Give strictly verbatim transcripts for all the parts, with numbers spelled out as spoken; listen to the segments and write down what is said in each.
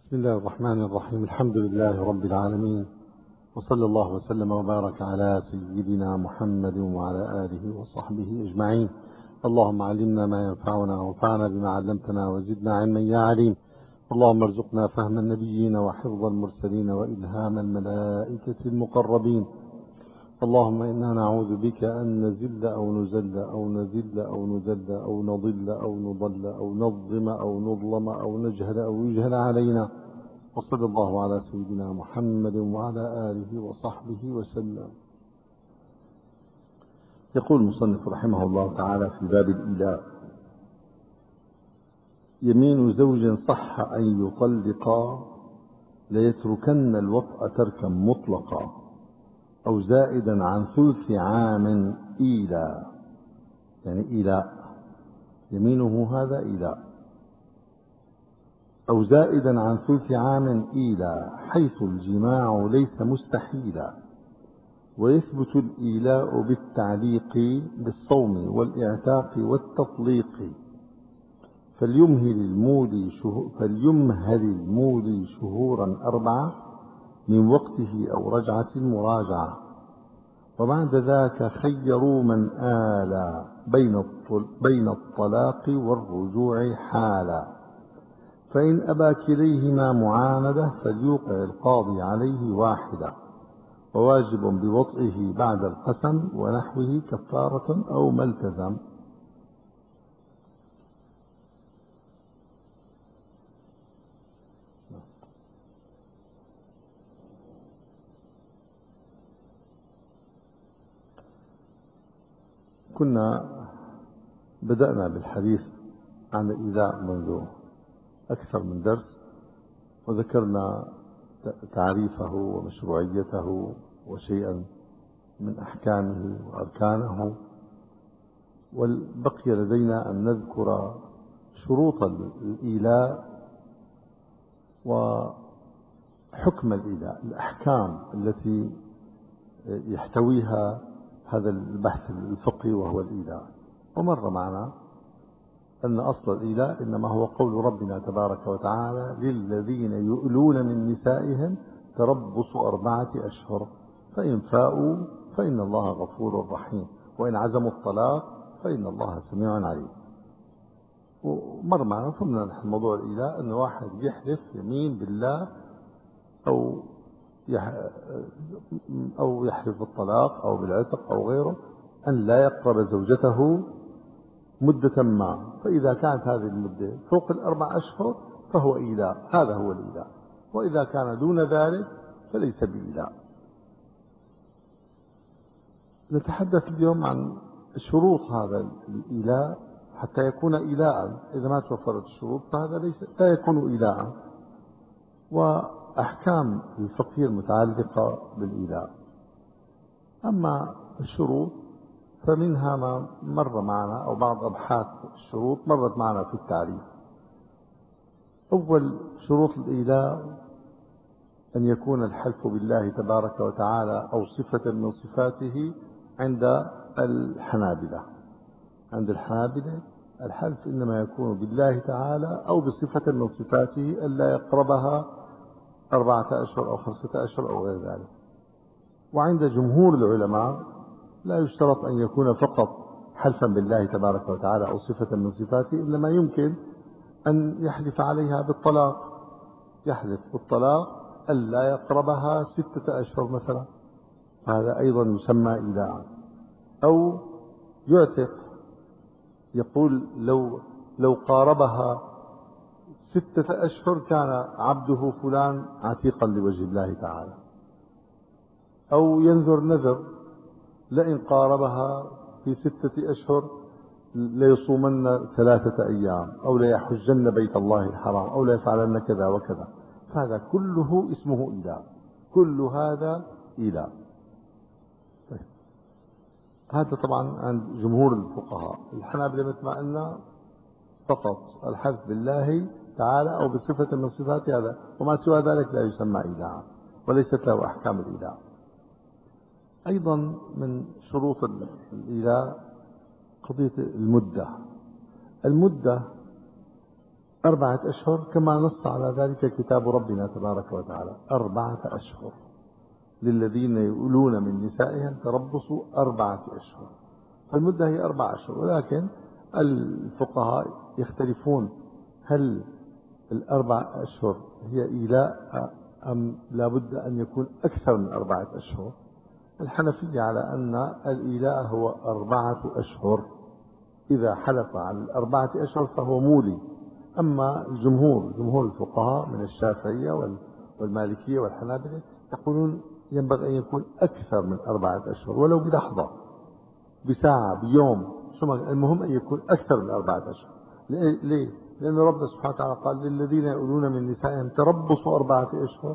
بسم الله الرحمن الرحيم. الحمد لله رب العالمين، وصلى الله وسلم وبارك على سيدنا محمد وعلى آله وصحبه أجمعين. اللهم علمنا ما ينفعنا وانفعنا بما علمتنا وزدنا علما يا عليم. اللهم ارزقنا فهم النبيين وحفظ المرسلين وإلهام الملائكة المقربين. اللهم إنا نعوذ بك أن نزل أو نزل أو نذل أو نذل أو نضل أو نضل أو نظلم أو نظلم أو نجهل أو يجهل علينا. وصلى الله على سيدنا محمد وعلى آله وصحبه وسلم. يقول المصنف رحمه الله تعالى في باب الإيلاء: يمين زوج صح أن يطلقا ليتركن الوطأ تركا مطلقا أو زائدا عن ثلث عام إيلاء. يعني إيلاء، يمينه هذا إيلاء. أو زائدا عن ثلث عام إيلاء حيث الجماع ليس مستحيلا. ويثبت الإيلاء بالتعليق بالصوم والإعتاق والتطليق. فليمهل المولي شهور فليمهل المولي شهورا أربعة من وقته أو رجعة مراجعة. وبعد ذاك خيروا من آلى بين بين الطلاق والرجوع حالا. فإن أبى كليهما معاندة فليوقع القاضي عليه واحدة، وواجب بوطئه بعد القسم ونحوه كفارة أو ما التزم. كنا بدأنا بالحديث عن الإيلاء منذ أكثر من درس، وذكرنا تعريفه ومشروعيته وشيئا من أحكامه وأركانه. والبقي لدينا أن نذكر شروط الإيلاء وحكم الإيلاء، الأحكام التي يحتويها هذا البحث الفقهي وهو الإيلاء. ومر معنا أن أصل الإيلاء إنما هو قول ربنا تبارك وتعالى: للذين يؤلون من نسائهم تربص أربعة أشهر فإن فاءوا فإن الله غفور رحيم وإن عزموا الطلاق فإن الله سميع عليم. ومر معنا فهمنا نحن موضوع الإيلاء أن واحد يحلف يمين بالله أو أو يحلف بالطلاق أو بالعتق أو غيره أن لا يقرب زوجته مدة ما، فإذا كانت هذه المدة فوق الأربع أشهر فهو إيلاء، هذا هو الإيلاء. وإذا كان دون ذلك فليس بإيلاء. نتحدث اليوم عن شروط هذا الإيلاء حتى يكون إيلاء. إذا ما توفرت الشروط فهذا ليس لا يكون إيلاء. وأحكام الفقهية المتعلقة بالإيلاء. أما الشروط فمنها ما مر معنا، أو بعض أبحاث الشروط مرت معنا في التعريف. أول شروط الإيلاء أن يكون الحلف بالله تبارك وتعالى أو صفة من صفاته عند الحنابلة. عند الحنابلة الحلف إنما يكون بالله تعالى أو بصفة من صفاته ألا يقربها أربعة أشهر أو خمسة أشهر أو غير ذلك. وعند جمهور العلماء لا يشترط أن يكون فقط حلفا بالله تبارك وتعالى أو صفة من صفاته، إنما يمكن أن يحلف عليها بالطلاق. يحلف بالطلاق ألا يقربها ستة أشهر مثلا، هذا أيضا يسمى إيلاء. أو يعتق، يقول لو لو قاربها ستة أشهر كان عبده فلان عتيقا لوجه الله تعالى. أو ينذر نذر لئن قاربها في ستة أشهر ليصومن ثلاثة أيام، أو ليحجن بيت الله الحرام، أو ليفعلن كذا وكذا. هذا كله اسمه إيلاء، كل هذا إيلاء. طيب. هذا طبعا عند جمهور الفقهاء. الحنابلة مثل ما قلنا فقط الحلف بالله تعالى أو بصفة من صفات هذا، وما سوى ذلك لا يسمى إيلاء وليست له أحكام الإيلاء. أيضا من شروط الإيلاء قضية المدة. المدة أربعة أشهر كما نص على ذلك كتاب ربنا تبارك وتعالى، أربعة أشهر للذين يؤلون من نسائهم تربصوا أربعة أشهر، فالمدة هي أربعة أشهر. ولكن الفقهاء يختلفون هل الأربع أشهر هي إيلاء أم لابد أن يكون أكثر من أربعة أشهر. الحنفية على أن الإيلاء هو أربعة أشهر، إذا حلف على الأربعة أشهر فهو مولي. أما الجمهور جمهور الفقهاء من الشافعية والمالكية والحنابلة يقولون ينبغي أن يكون أكثر من أربعة أشهر، ولو بلحظة بساعة بيوم، المهم أن يكون أكثر من أربعة أشهر. ليه؟ لأن ربنا سبحانه وتعالى قال للذين يؤلون من نسائهم تربصوا أربعة أشهر،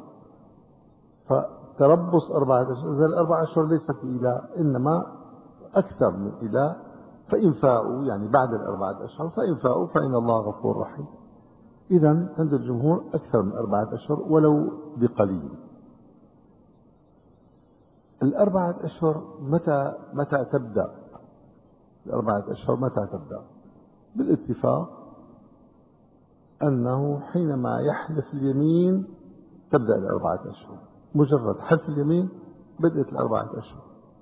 فتربص أربعة أشهر، إذا الأربعة أشهر ليست إيلاء إنما أكثر من إيلاء، فإن فاءوا يعني بعد الأربعة أشهر فإن فاءوا فإن الله غفور رحيم. إذا عند الجمهور أكثر من أربعة أشهر ولو بقليل. الأربعة أشهر متى متى تبدأ؟ الأربعة أشهر متى تبدأ؟ بالاتفاق أنه حينما يحلف اليمين تبدأ الأربعة أشهر، مجرد حلف اليمين بدأت الأربعة أشهر،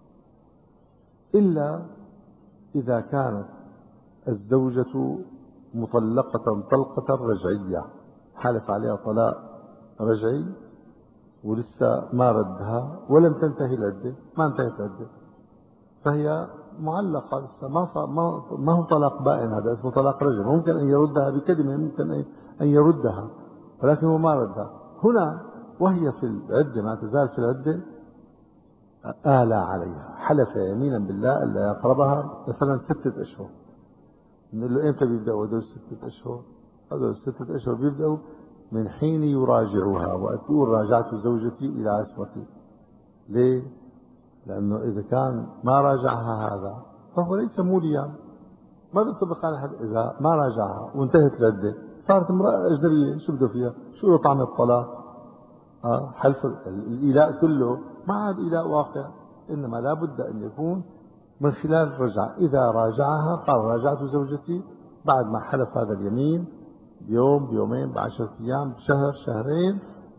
إلا إذا كانت الزوجة مطلقة طلقة رجعية، حلف عليها طلاق رجعي ولسه ما ردها ولم تنتهي العدة، ما انتهت العدة، فهي معلقة لسه، ما صار ما, ما هو طلاق بائن، هذا اسمه طلاق رجعي. ممكن أن يردها بكلمة، ممكن أن يردها، ولكن هو ما ردها. هنا وهي في العدة ما تزال في العدة آلى عليها، حلف يمينا بالله ألا يقربها مثلا ستة أشهر. نقول له إمتى بيبدأوا هذول ستة أشهر؟ هذول الستة أشهر بيبدأوا من حين يراجعها، وأقول راجعت زوجتي إلى عصمتي. ليه؟ لأنه إذا كان ما راجعها هذا فهو ليس موليا، ما بينطبق على حد. إذا ما راجعها وانتهت العدة صارت امرأة أجنبية، شو بده فيها؟ شو له طعم الطلاق؟ آه حلف الإيلاء كله ما عاد إيلاء واقع، إنما لا بد أن يكون من خلال الرجعة. إذا راجعها قال راجعت زوجتي، بعد ما حلف هذا اليمين بيوم بيومين بعشرة أيام بشهر شهرين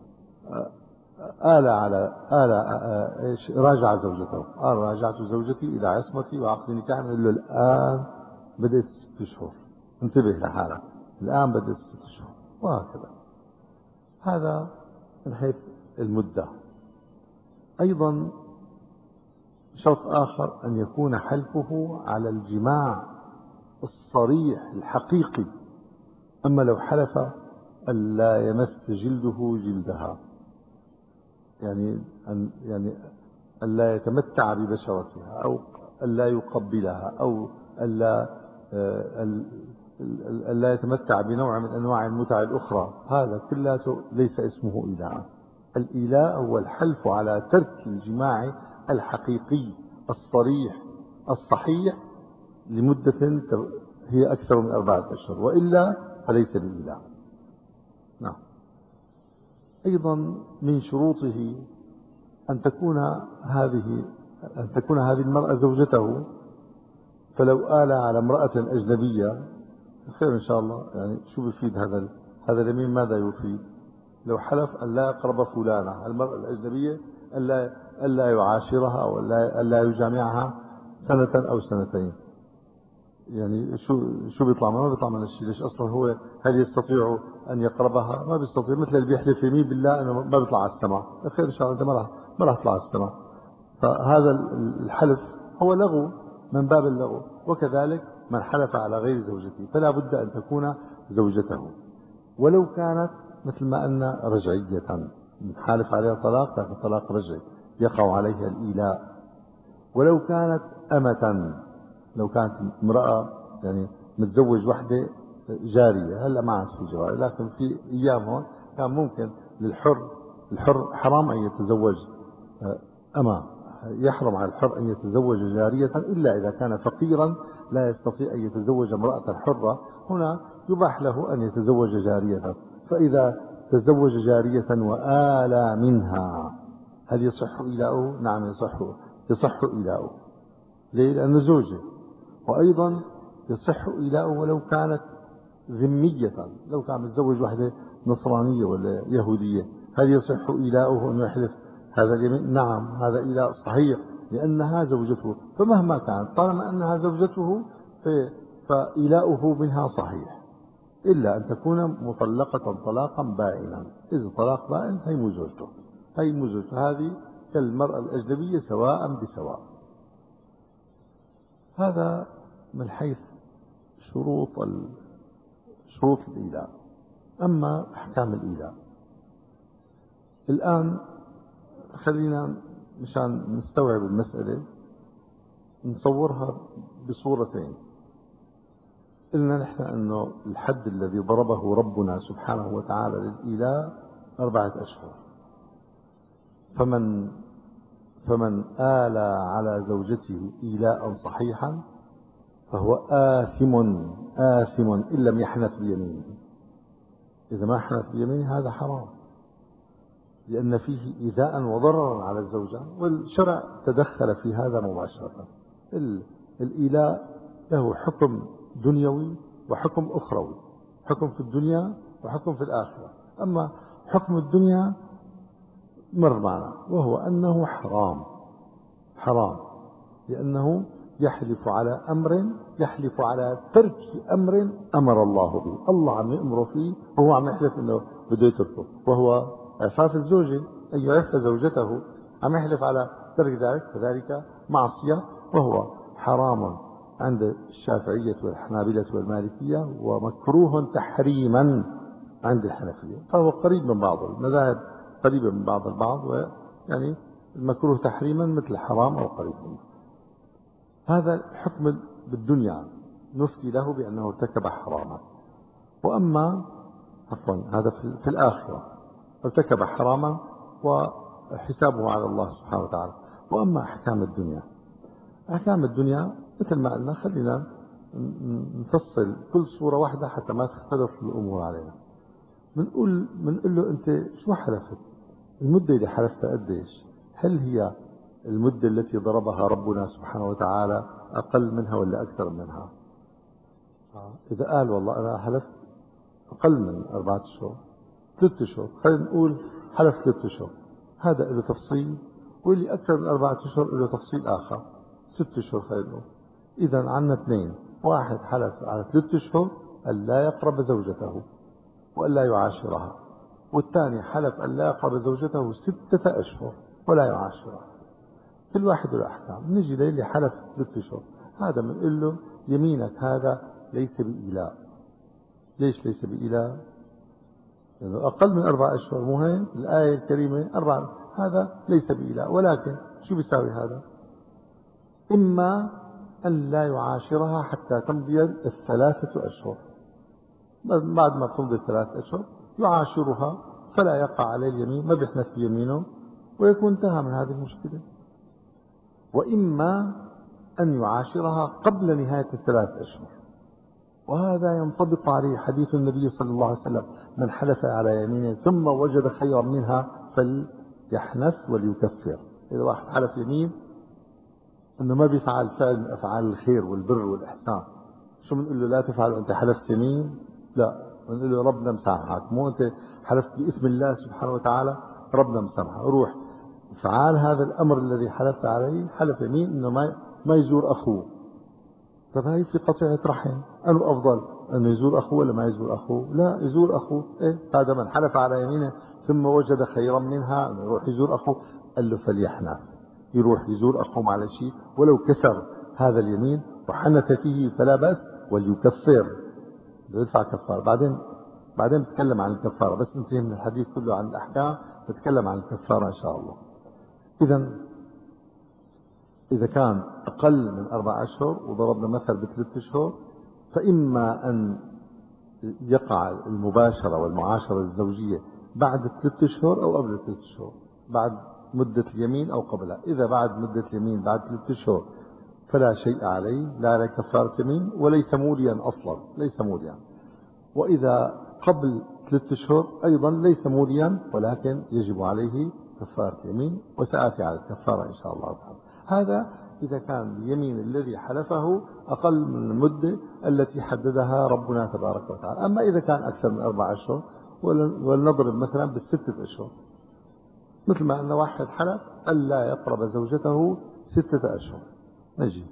آل على آل إيش راجع زوجته، قال راجعت زوجتي إلى عصمتي وعقد نكاح، نقول له الآن بدأت ست شهور، انتبه لحالك، الآن بدأت ست شهور، وهكذا. هذا من حيث المدة. أيضا شرط آخر أن يكون حلفه على الجماع الصريح الحقيقي. أما لو حلف ألا يمس جلده جلدها، يعني أن يعني ألا يتمتع ببشرتها، أو ألا يقبلها، أو ألا ألا يتمتع بنوع من أنواع المتع الأخرى، هذا كله ليس اسمه إيلاء. الإيلاء هو الحلف على ترك الجماع الحقيقي الصريح الصحيح لمدة هي أكثر من أربعة أشهر، وإلا فليس بإيلاء. نعم. أيضا من شروطه أن تكون هذه أن تكون هذه المرأة زوجته، فلو آل على امرأة أجنبية خير إن شاء الله. يعني شو بيفيد هذا هذا اليمين؟ ماذا يفيد؟ لو حلف أن لا يقرب فلانة المرأة الأجنبية، ألا ألا يعاشرها أو ألا ألا يجامعها سنة أو سنتين، يعني شو شو بيطلع؟ ما بيطلع من الشيء. ليش اصلا هو هل يستطيع ان يقربها؟ ما بيستطيع. مثل اللي بيحلف يمين بالله انه ما بيطلع على السماء، خير ان شاء الله انت ما راح ما راح تطلع على السماء. فهذا الحلف هو لغو من باب اللغو. وكذلك من حلف على غير زوجته فلا بد ان تكون زوجته، ولو كانت مثل ما أن رجعية، حالف عليها طلاق لكن طلاق رجعي يقع عليها الإيلاء. ولو كانت أمة، لو كانت امرأة يعني متزوج وحدة جارية، هلا ما عاد في جواري، لكن في أيامهم كان ممكن للحر، الحر حرام أن يتزوج أما، يحرم على الحر أن يتزوج جارية إلا إذا كان فقيرا لا يستطيع أن يتزوج امرأة حرة، هنا يباح له أن يتزوج جارية. فإذا تزوج جارية وآلى منها هل يصح إيلاؤه؟ نعم يصح، يصح إيلاؤه. ليه؟ لأنه زوجه. وأيضا يصح إيلاؤه ولو كانت ذمية، لو كان متزوج واحدة نصرانية ولا يهودية، هل يصح إيلاؤه أن يحلف هذا اليمين؟ نعم، هذا إيلاء صحيح لأنها زوجته، فمهما كانت طالما أنها زوجته فإيلاؤه منها صحيح، إلا أن تكون مطلقة طلاقا بائنا. إذا طلاق بائن هي مو زوجته، هي مو زوجته، هذه كالمرأة الأجنبية سواء بسواء. هذا من حيث شروط شروط الإيلاء. أما أحكام الإيلاء الآن، خلينا مشان نستوعب المسألة نصورها بصورتين. قلنا نحن أنه الحد الذي ضربه ربنا سبحانه وتعالى للإيلاء أربعة أشهر. فمن فمن آلى على زوجته إيلاء صحيحا فهو آثم آثم إن لم يحنث بيمينه. إذا ما حنث بيمينه هذا حرام، لأن فيه إيذاء وضررا على الزوجة، والشرع تدخل في هذا مباشرة. الإيلاء له حكم دنيوي وحكم أخروي، حكم في الدنيا وحكم في الآخرة. أما حكم الدنيا مر معنا، وهو أنه حرام حرام لأنه يحلف على أمر، يحلف على ترك أمر أمر الله به. الله عم يأمره فيه وهو عم يحلف أنه بده يتركه، وهو عفاف الزوجة أن يعف زوجته، عم يحلف على ترك ذلك، فذلك معصية وهو حرام عند الشافعية والحنابلة والمالكية، ومكروه تحريما عند الحنفية. فهو قريب من بعض المذاهب، قريبة من بعض البعض، ويعني المكروه تحريما مثل الحرام أو قريب منه. هذا حكم بالدنيا نفتي له بأنه ارتكب حراما. وأما عفوا هذا في الآخرة ارتكب حراما وحسابه على الله سبحانه وتعالى. وأما أحكام الدنيا، أحكام الدنيا مثل ما قلنا خلينا نفصل كل صورة واحدة حتى ما تختلط الأمور علينا. بنقول بنقول له أنت شو حلفت؟ المدة اللي حلفتها قديش؟ هل هي المدة التي ضربها ربنا سبحانه وتعالى أقل منها ولا أكثر منها؟ إذا قال والله أنا حلفت أقل من أربعة أشهر، ثلاثة أشهر، خلينا نقول حلف ثلاثة أشهر، هذا له تفصيل، واللي أكثر من أربعة أشهر له تفصيل آخر، ست أشهر خلينا نقول. إذا عندنا اثنين، واحد حلف على ثلاثة أشهر أن لا يقرب زوجته وأن لا يعاشرها، والثاني حلف أن لا يقرب زوجته ستة أشهر ولا يعاشرها. كل واحد له أحكام. نجي للي حلف ثلاثة أشهر، هذا بنقول له يمينك هذا ليس بإيلاء. ليش ليس بإيلاء؟ لأنه أقل من أربع أشهر، مو هيك الآية الكريمة أربعة، هذا ليس بإيلاء. ولكن شو بيساوي هذا؟ إما أن لا يعاشرها حتى تمضي الثلاثة أشهر، بعد ما تمضي الثلاثة أشهر يعاشرها فلا يقع عليه اليمين، ما بيحنث يمينه ويكون انتهى من هذه المشكلة. وإما أن يعاشرها قبل نهاية الثلاث أشهر، وهذا ينطبق عليه حديث النبي صلى الله عليه وسلم: من حلف على يمينه ثم وجد خيرا منها فليحنث وليكفر. إذا واحد حلف يمين أنه ما بيفعل فعل من أفعال الخير والبر والإحسان، شو بنقول له؟ لا تفعل أنت حلفت يمين؟ لا، بنقول له ربنا مسامحك، مو أنت حلفت باسم الله سبحانه وتعالى، ربنا مسامحك، روح افعال هذا الأمر الذي حلفت عليه. حلف يمين أنه ما ما يزور أخوه، طب هاي في قطيعة رحم، أنه أفضل أنه يزور أخوه ولا ما يزور أخوه؟ لا، يزور أخوه. إيه؟ هذا من حلف على يمينه ثم وجد خيرا منها أنه يروح يزور أخوه، قال له فليحنث، يروح يزور أخوه على شيء ولو كسر هذا اليمين وحنث فيه فلا بأس، وليكفر، يدفع كفارة. بعدين بعدين بتكلم عن الكفارة، بس ننتهي من الحديث كله عن الأحكام بتكلم عن الكفارة إن شاء الله. إذا إذا كان أقل من أربع أشهر وضربنا مثل بثلاث أشهر، فإما أن يقع المباشرة والمعاشرة الزوجية بعد ثلاث أشهر أو قبل ثلاث أشهر، بعد مدة اليمين أو قبلها. إذا بعد مدة اليمين بعد ثلاث أشهر فلا شيء عليه، لا عليه كفارة يمين وليس موليا أصلا، ليس موليا. وإذا قبل ثلاث أشهر أيضا ليس موليا ولكن يجب عليه كفارة يمين، وسآتي على الكفارة إن شاء الله تعالى. هذا إذا كان اليمين الذي حلفه أقل من المدة التي حددها ربنا تبارك وتعالى. أما إذا كان أكثر من أربع أشهر، ولنضرب مثلا بالستة أشهر، مثل ما أن واحد حلف ألا يقرب زوجته ستة أشهر، نجي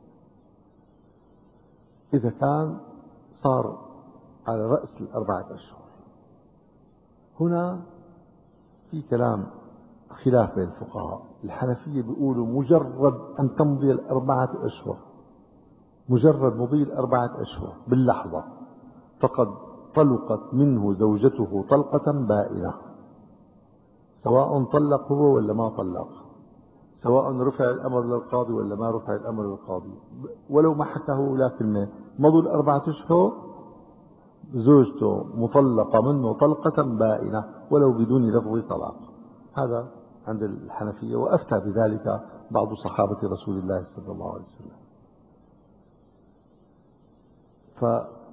إذا كان صار على رأس الأربعة أشهر، هنا في كلام خلاف بين الفقهاء. الحنفية بيقولوا مجرد أن تمضي الأربعة أشهر، مجرد مضي الأربعة أشهر باللحظة فقد طلقت منه زوجته طلقة بائنة، سواء طلق هو ولا ما طلق، سواء رفع الأمر للقاضي ولا ما رفع الأمر للقاضي، ولو ما حكاه ولا كلمة، مضوا الأربعة أشهر زوجته مطلقة منه طلقة بائنة ولو بدون لفظ طلاق. هذا عند الحنفية، وأفتى بذلك بعض صحابة رسول الله صلى الله عليه وسلم. ف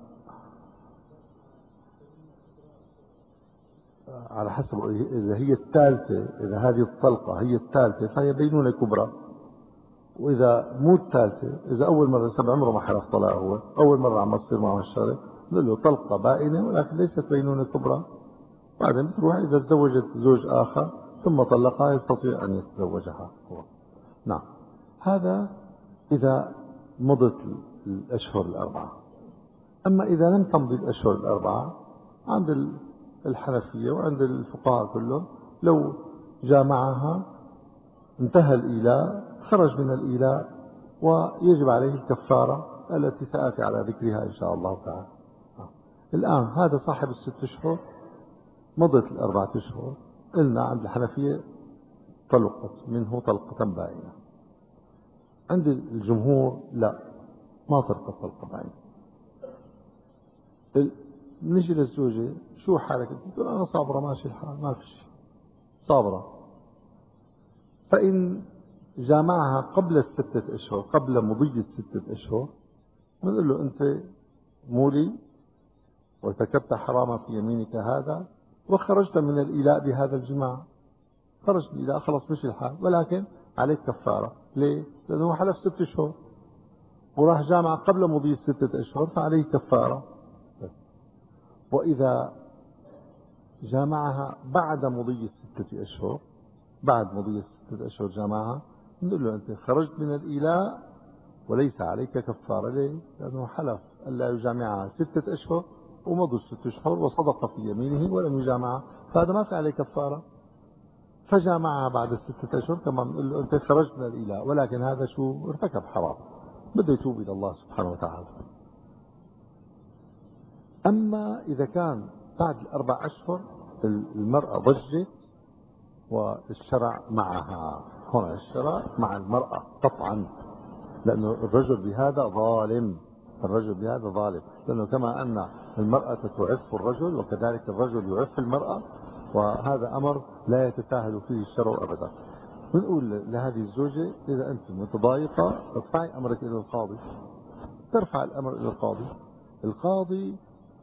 على حسب، إذا هي الثالثة، إذا هذه الطلقة هي الثالثة فهي بينونة كبرى، وإذا مو الثالثة، إذا أول مرة سبع عمره ما حلف طلاق، هو أول مرة عم تصير معه الشرع، نقول له طلقة بائنة ولكن ليست بينونة كبرى. بعدين بتروح إذا تزوجت زوج آخر ثم طلقها يستطيع أن يتزوجها هو. نعم، هذا إذا مضت الأشهر الأربعة. أما إذا لم تمضي الأشهر الأربعة عند الحنفية وعند الفقهاء كلهم، لو جامعها انتهى الإيلاء، خرج من الإيلاء، ويجب عليه الكفارة التي سآتي على ذكرها إن شاء الله تعالى. الآن هذا صاحب الست أشهر، مضت الأربعة أشهر، قلنا عند الحنفية طلقت منه طلقة بائنة. عند الجمهور لا، ما طلقت طلقة بائنة. نجي للزوجة، شو حالك؟ تقول أنا صابرة ماشي الحال، ما في شيء، صابرة. فإن جامعها قبل الستة أشهر، قبل مضي الستة أشهر، بنقول له أنت مولي وارتكبت حراما في يمينك هذا، وخرجت من الإيلاء بهذا الجماع، خرج من الإيلاء خلص مشي الحال، ولكن عليك كفارة. ليه؟ لأنه حلف ست أشهر وراح جامع قبل مضي الستة أشهر، فعليه كفارة. وإذا جامعها بعد مضي الستة أشهر، بعد مضي الستة أشهر جامعها، نقول له أنت خرجت من الإيلاء وليس عليك كفارة. ليه؟ لأنه حلف ألا يجامعها ستة أشهر ومضوا الستة أشهر وصدق في يمينه ولم يجامعها، فهذا ما في عليه كفارة. فجامعها بعد الستة أشهر، كما نقول له أنت خرجت من الإيلاء، ولكن هذا شو؟ ارتكب حرام، بده يتوب إلى الله سبحانه وتعالى. أما إذا كان بعد الأربع أشهر المرأة ضجت والشرع معها، هنا الشرع مع المرأة قطعا، لأنه الرجل بهذا ظالم، الرجل بهذا ظالم، لأنه كما أن المرأة تعف الرجل وكذلك الرجل يعف المرأة، وهذا أمر لا يتساهل فيه الشرع أبدا. بنقول لهذه الزوجة إذا أنت متضايقة ارفعي أمرك إلى القاضي، ترفع الأمر إلى القاضي، القاضي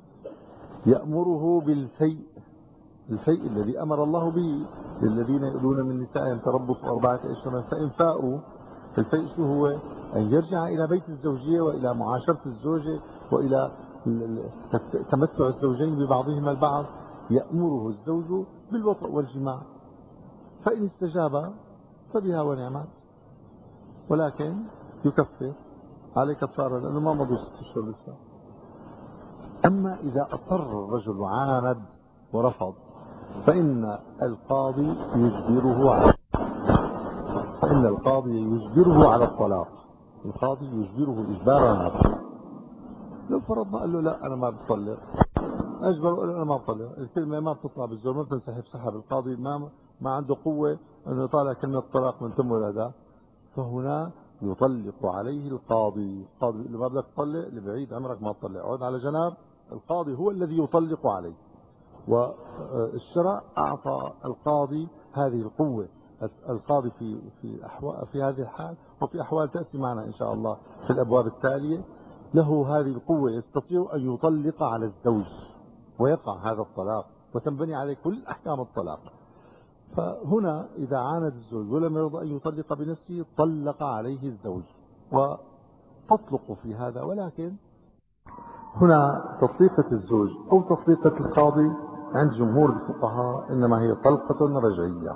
يأمره بالفيء، الفيء الذي أمر الله به للذين يؤلون من نسائهم تربص أربعة أشهر فإن فاءوا. الفيء شو هو؟ أن يرجع إلى بيت الزوجية وإلى معاشرة الزوجة وإلى تمتع الزوجين ببعضهما البعض. يأمره الزوج بالوطء والجماع، فإن استجاب فبها ونعمت، ولكن يكفر عليه كفارة لأنه ما مضوا ست أشهر لسه. أما إذا أصر الرجل وعاند ورفض، فإن القاضي يجبره على فإن القاضي يجبره على الطلاق، القاضي يجبره إجبارا على الطلاق. لو فرضنا قال له لا أنا ما بطلق، أجبره قال له أنا ما بطلق، الكلمة ما بتطلع بالزور، ما بتنسحب سحب، القاضي ما ما عنده قوة أنه يطالع كلمة الطلاق من تم ولا، فهنا يطلق عليه القاضي. القاضي اللي ما بدك تطلق، اللي بعيد عمرك ما تطلق، عود على جناب، القاضي هو الذي يطلق عليه. والشرع أعطى القاضي هذه القوة. القاضي في في أحوال في هذه الحال وفي أحوال تأتي معنا إن شاء الله في الأبواب التالية، له هذه القوة، يستطيع أن يطلق على الزوج ويقع هذا الطلاق وتنبني عليه كل أحكام الطلاق. فهنا إذا عاند الزوج ولم يرضى أن يطلق بنفسه طلق عليه الزوج وتطلق في هذا. ولكن هنا تطليقة الزوج أو تطليقة القاضي عند جمهور الفقهاء إنما هي طلقة رجعية.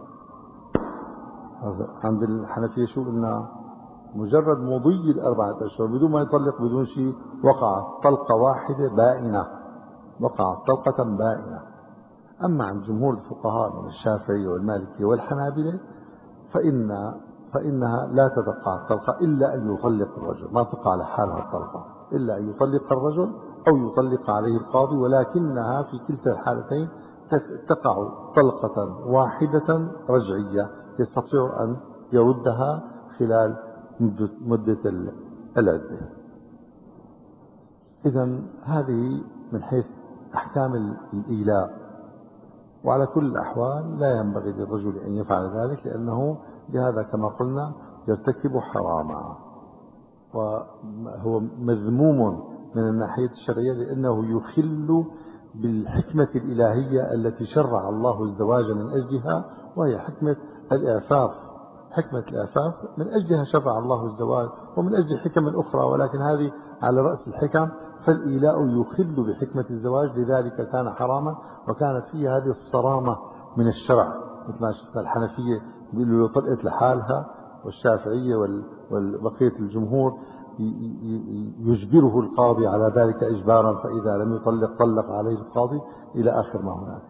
عند الحنفية شو قلنا؟ مجرد مضي الأربعة أشهر بدون ما يطلق بدون شيء وقعت طلقة واحدة بائنة، وقعت طلقة بائنة. أما عند جمهور الفقهاء من الشافعي والمالكي والحنابلة فإن فإنها لا تقع الطلقة إلا أن يطلق الرجل، ما تقع لحالها الطلقة إلا أن يطلق الرجل أو يطلق عليه القاضي، ولكنها في كلتا الحالتين تقع طلقة واحدة رجعية يستطيع أن يردها خلال مدة, مدة العدة. إذا هذه من حيث أحكام الإيلاء. وعلى كل الأحوال لا ينبغي للرجل أن يفعل ذلك، لأنه بهذا كما قلنا يرتكب حراما، وهو مذموم من الناحية الشرعية لأنه يخل بالحكمة الإلهية التي شرع الله الزواج من أجلها، وهي حكمة الإعفاف. حكمة الإعفاف من أجلها شرع الله الزواج، ومن أجل حكم أخرى، ولكن هذه على رأس الحكم. فالإيلاء يخل بحكمة الزواج، لذلك كان حراما، وكانت فيه هذه الصرامة من الشرع. مثل ما شفنا الحنفية بيقولوا له طلقت لحالها، والشافعية والبقية الجمهور يجبره القاضي على ذلك إجبارا، فإذا لم يطلق طلق عليه القاضي إلى آخر ما هناك.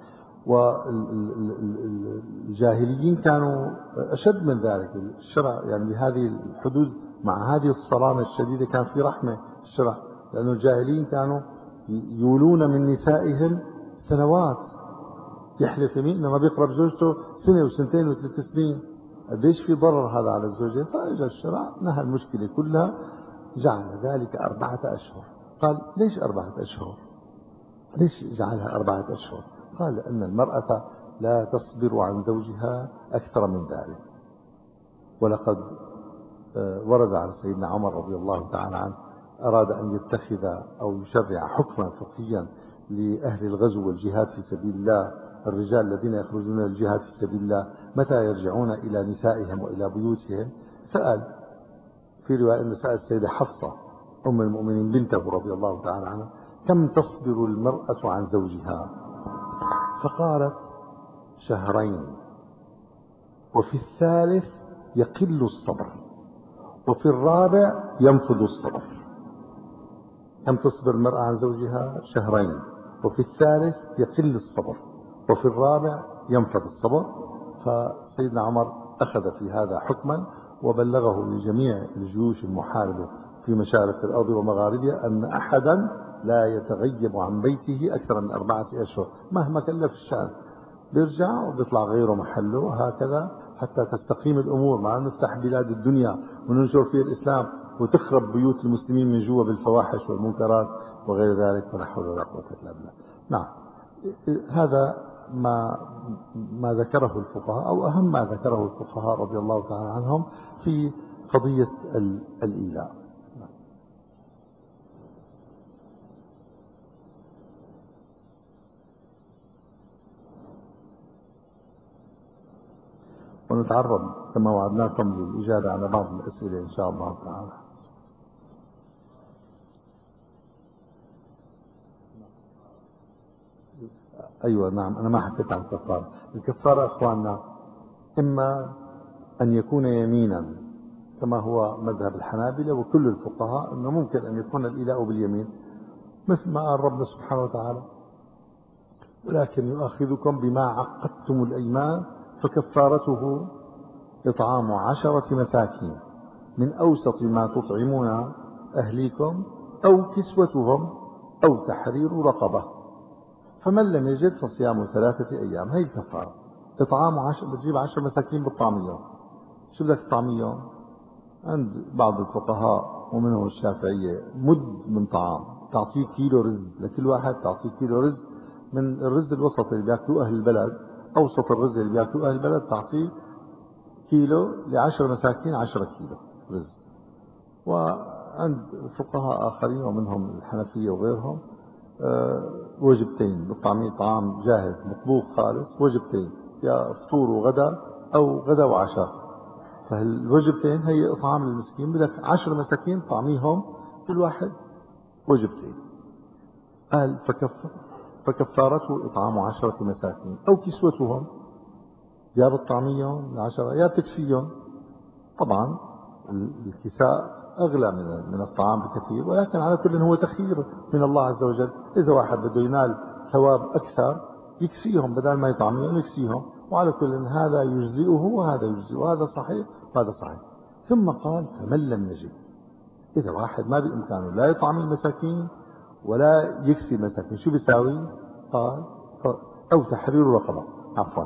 والجاهليين كانوا أشد من ذلك. الشرع يعني بهذه الحدود مع هذه الصرامة الشديدة كان في رحمة الشرع، لأن الجاهليين كانوا يولون من نسائهم سنوات، يحلف يمين إنه ما بيقرب زوجته سنة وسنتين وثلاث سنين. قديش في ضرر هذا على الزوجة؟ فإجا الشرع نهى المشكلة كلها، جعل ذلك أربعة أشهر. قال ليش أربعة أشهر؟ ليش جعلها أربعة أشهر؟ قال لأن المرأة لا تصبر عن زوجها أكثر من ذلك. ولقد ورد على سيدنا عمر رضي الله تعالى عنه أراد أن يتخذ أو يشرع حكما فقهيا لأهل الغزو والجهاد في سبيل الله، الرجال الذين يخرجون للجهاد في سبيل الله متى يرجعون إلى نسائهم وإلى بيوتهم. سأل في رواية أنه سأل السيدة حفصة أم المؤمنين بنته رضي الله تعالى عنها كم تصبر المرأة عن زوجها؟ فقالت شهرين، وفي الثالث يقل الصبر، وفي الرابع ينفذ الصبر. كم تصبر المرأة عن زوجها؟ شهرين، وفي الثالث يقل الصبر، وفي الرابع ينفذ الصبر. فسيدنا عمر أخذ في هذا حكما وبلغه لجميع الجيوش المحاربة في مشارق الأرض ومغاربها أن أحدا لا يتغيب عن بيته أكثر من أربعة أشهر مهما كلف الشأن، بيرجع وبيطلع غيره محله، هكذا حتى تستقيم الأمور. مع أن نفتح بلاد الدنيا وننشر فيها الإسلام وتخرب بيوت المسلمين من جوا بالفواحش والمنكرات وغير ذلك، ولا حول ولا قوة إلا بالله. نعم، هذا ما ما ذكره الفقهاء، أو أهم ما ذكره الفقهاء رضي الله تعالى عنهم في قضية الإيلاء. ونتعرض كما وعدناكم للإجابة على بعض الأسئلة إن شاء الله تعالى. أيوة نعم، أنا ما حكيت عن الكفارة. الكفارة أخواننا إما أن يكون يمينا كما هو مذهب الحنابلة وكل الفقهاء، أنه ممكن أن يكون الإيلاء باليمين مثل ما قال ربنا سبحانه وتعالى ولكن يؤاخذكم بما عقدتم الأيمان فكفارته إطعام عشرة مساكين من أوسط ما تطعمون أهليكم أو كسوتهم أو تحرير رقبة، فمن لم يجد فصيام ثلاثة أيام. هي الكفارة. إطعام عشر، بتجيب عشر مساكين بالطعمية. شو بدك الطعمية؟ عند بعض الفقهاء ومنهم الشافعية مد من طعام، تعطيه كيلو رز لكل واحد، تعطيه كيلو رز من الرز الوسط اللي بياكلوه أهل البلد، أوسط الرز اللي بياكلوه أهل البلد تعطيه كيلو لعشر مساكين، عشرة كيلو رز. وعند فقهاء آخرين ومنهم الحنفية وغيرهم أه وجبتين بالطعمية، طعام جاهز مطبوخ خالص، وجبتين يا فطور وغدا أو غدا وعشاء. فالوجبتين هي إطعام المسكين، بدك عشر مساكين طعميهم كل واحد وجبتين. قال فكف فكفارته إطعام عشرة مساكين أو كسوتهم، يا بتطعميهم العشرة يا بتكسيهم. طبعا الكساء أغلى من من الطعام بكثير، ولكن على كل هو تخيير من الله عز وجل. إذا واحد بده ينال ثواب أكثر يكسيهم بدل ما يطعميهم يكسيهم، وعلى كل هذا يجزئه وهذا يجزئه، هذا صحيح وهذا صحيح. ثم قال فمن لم يجد، إذا واحد ما بإمكانه لا يطعم المساكين ولا يكسي المساكين، شو بيساوي؟ قال أو تحرير رقبة، عفوا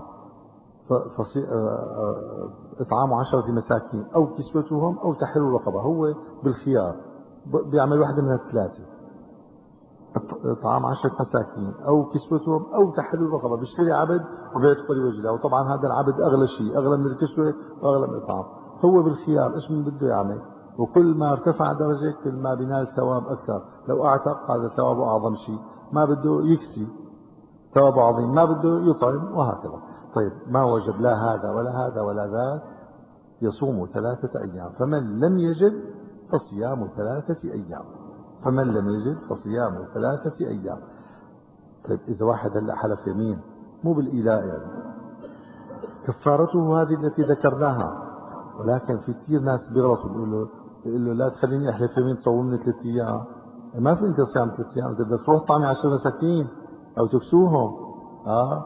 إطعام عشرة مساكين أو كسوتهم أو تحرير رقبة، هو بالخيار بيعمل واحدة من الثلاثة، إطعام عشرة مساكين أو كسوتهم أو تحرير رقبة. بيشتري عبد وبيعتقه لوجه الله، وطبعا هذا العبد أغلى شيء، أغلى من الكسوة وأغلى من الإطعام. هو بالخيار إيش من بده يعمل، وكل ما ارتفع درجة كل ما بينال ثواب أكثر. لو أعتق هذا ثوابه أعظم شيء، ما بده يكسي ثوابه عظيم، ما بده يطعم، وهكذا. طيب ما وجد لا هذا ولا هذا ولا ذاك يصوم ثلاثة أيام، فمن لم يجد فصيام ثلاثة أيام، فمن لم يجد فصيام ثلاثة أيام. طيب إذا واحد هلا حلف يمين مو بالإيلاء يعني، كفارته هذه التي ذكرناها. ولكن في كثير ناس بيغلطوا، بيقولوا بيقول له لا تخليني أحلف يمين تصومني ثلاث أيام. ما في أنت صيام ثلاث أيام، بدك تروح طعمي عشر مساكين أو تكسوهم. آه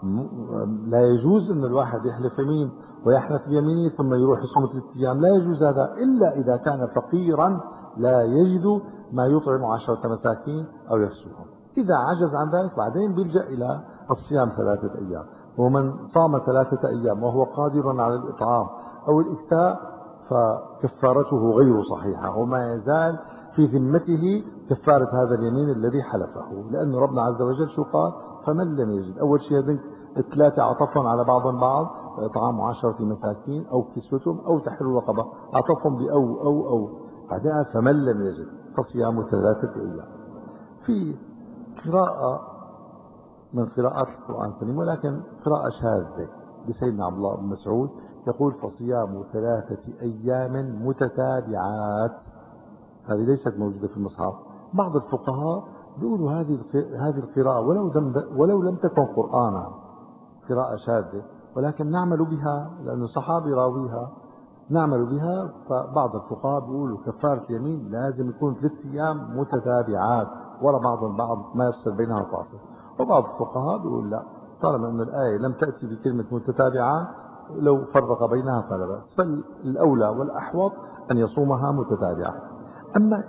لا يجوز أن الواحد يحلف يمين ويحلف بيمينه ثم يروح يصوم ثلاث أيام، لا يجوز هذا إلا إذا كان فقيرا لا يجد ما يطعم عشرة مساكين أو يكسوهم. إذا عجز عن ذلك بعدين بيلجأ إلى الصيام ثلاثة أيام. ومن صام ثلاثة أيام وهو قادر على الإطعام أو الإكساء فكفارته غير صحيحة، وما يزال في ذمته كفارة هذا اليمين الذي حلفه، لأن ربنا عز وجل شو قال؟ فمن لم يجد. أول شيء هذين الثلاثة عطفهم على بعض بعض، إطعام عشرة مساكين أو كسوتهم أو تحرير رقبة، عطفهم بأو أو أو بعدها فمن لم يجد فصيام ثلاثة أيام. في قراءة من قراءات القرآن الكريم ولكن قراءة شاذة لسيدنا عبد الله بن مسعود، يقول فصيام ثلاثة أيام متتابعات. هذه ليست موجودة في المصحف. بعض الفقهاء بيقولوا هذه هذه القراءة ولو لم ولو لم تكن قرآنا، قراءة شاذة، ولكن نعمل بها لأنه صحابي راويها، نعمل بها. فبعض الفقهاء بيقولوا كفارة اليمين لازم يكون ثلاث أيام متتابعات ورا بعض البعض ما يفصل بينها فاصل. وبعض الفقهاء بيقول لا، طالما أن الآية لم تأتي بكلمة متتابعات لو فرق بينها فلا بأس، فالأولى والأحوط أن يصومها متتابعة. أما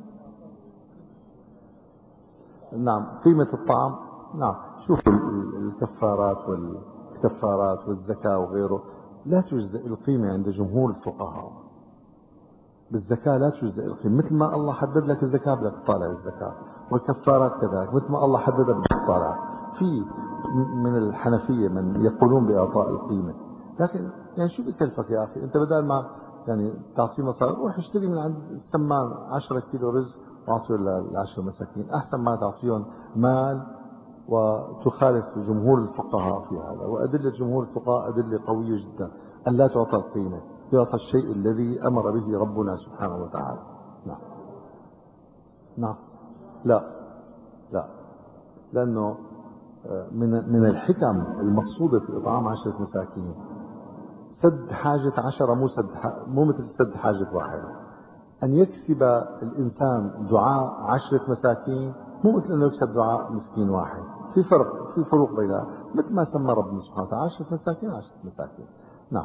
نعم قيمة الطعام، نعم شوفوا الكفارات والكفارات والزكاة وغيره لا تجزئ القيمة عند جمهور الفقهاء. بالزكاة لا تجزئ القيمة، مثل ما الله حدد لك الزكاة بدك تطالع الزكاة، والكفارات كذلك مثل ما الله حددها بدك تطالع. في من الحنفية من يقولون بإعطاء القيمة، لكن يعني شو بكلفك يا أخي؟ أنت بدل ما يعني تعطيه مصاري روح اشتري من عند السمان عشرة كيلو رز واعطيه للعشر مساكين، أحسن ما تعطيهم مال وتخالف جمهور الفقهاء في هذا. وأدلة جمهور الفقهاء أدلة قوية جدا أن لا تعطى القيمة، يعطى الشيء الذي أمر به ربنا سبحانه وتعالى. نعم نعم لا لا، لأنه من من الحكم المقصودة في إطعام عشرة مساكين سد حاجة عشرة، مو سد مو مثل سد حاجة واحد. أن يكسب الإنسان دعاء عشرة مساكين مو مثل أنه يكسب دعاء مسكين واحد، في فرق، في فروق بينها، مثل ما سمى ربنا سبحانه وتعالى عشرة مساكين عشرة مساكين. نعم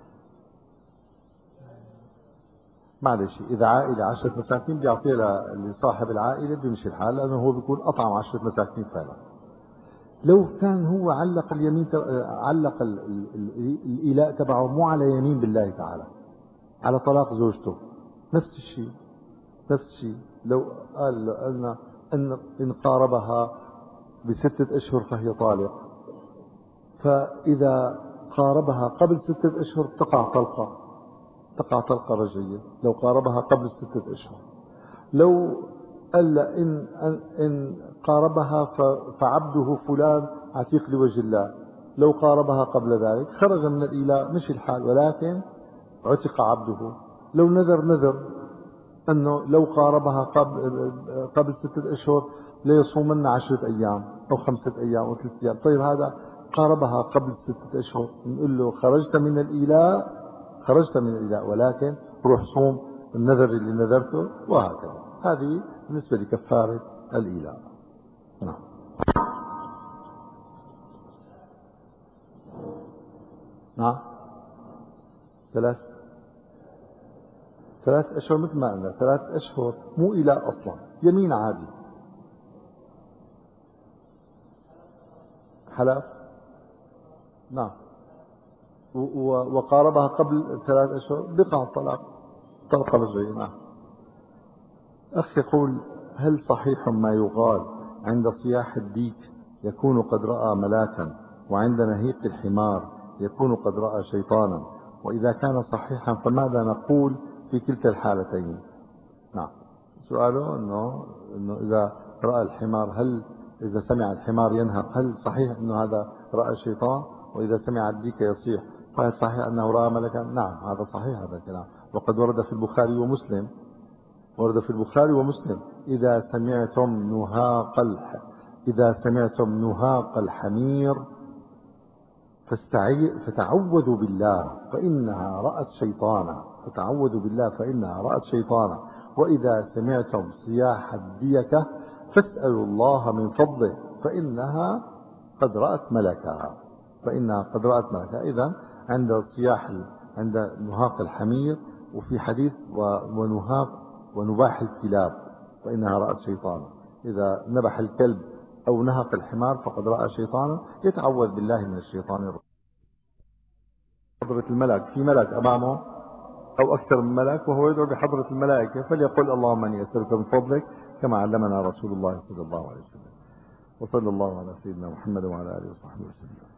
معلش، إذا عائلة عشرة مساكين بيعطيها لصاحب العائلة بيمشي الحال، لأنه هو بيكون أطعم عشرة مساكين فعلا. لو كان هو علق اليمين علق الإيلاء تبعه مو على يمين بالله تعالى، على طلاق زوجته، نفس الشيء نفس الشيء. لو قال قالنا إن إن قاربها بستة أشهر فهي طالق، فإذا قاربها قبل ستة أشهر تقع طلقة، تقع طلقة رجعية لو قاربها قبل ستة أشهر. لو قال إن, إن قاربها فعبده فلان عتيق لوجه الله، لو قاربها قبل ذلك خرج من الإيلاء، مش الحال، ولكن عتق عبده. لو نذر نذر أنه لو قاربها قبل, قبل ستة أشهر ليصومن عشرة أيام أو خمسة أيام أو ثلاثة أيام، طيب هذا قاربها قبل ستة أشهر، نقول له خرجت من الإيلاء، خرجت من الإيلاء، ولكن روح صوم النذر اللي نذرته، وهكذا. هذه بالنسبة لكفارة الإيلاء. نعم. نعم. ثلاث ثلاث أشهر مثل ما قلنا، ثلاث أشهر مو إيلاء أصلا، يمين عادي. حلف. نعم. وقاربها قبل ثلاث أشهر بقع الطلاق، طلق رجعي. نعم. أخ يقول: هل صحيح ما يقال عند صياح الديك يكون قد رأى ملاكا، وعند نهيق الحمار يكون قد رأى شيطانا؟ وإذا كان صحيحا فماذا نقول في كلتا الحالتين؟ نعم. سؤاله أنه, إنه إذا رأى الحمار، هل إذا سمع الحمار ينهق هل صحيح أنه هذا رأى الشيطان؟ وإذا سمع الديك يصيح فهل صحيح أنه رأى ملكا؟ نعم، هذا صحيح هذا الكلام، وقد ورد في البخاري ومسلم، ورد في البخاري ومسلم: إذا سمعتم نهاق الح... إذا سمعتم نهاق الحمير فاستعي... فتعوذوا بالله فإنها رأت شيطانا، فتعوذوا بالله فإنها رأت شيطانا. وإذا سمعتم صياح الديكة فاسألوا الله من فضله فإنها قد رأت ملكا، فإنها قد رأت ملكا. إذا عند صياح، عند نهاق الحمير، وفي حديث ونهاق ونباح الكلاب فإنها رأت شيطانا. إذا نبح الكلب أو نهق الحمار فقد رأى شيطانا، يتعوذ بالله من الشيطان الرجيم. حضرة الملك، في ملك أمامه أو أكثر من ملك وهو يدعو بحضرة الملائكة، فليقول: اللهم إني أسألك من فضلك، كما علمنا رسول الله صلى الله عليه وسلم. وصلى الله على سيدنا محمد وعلى آله وصحبه وسلم.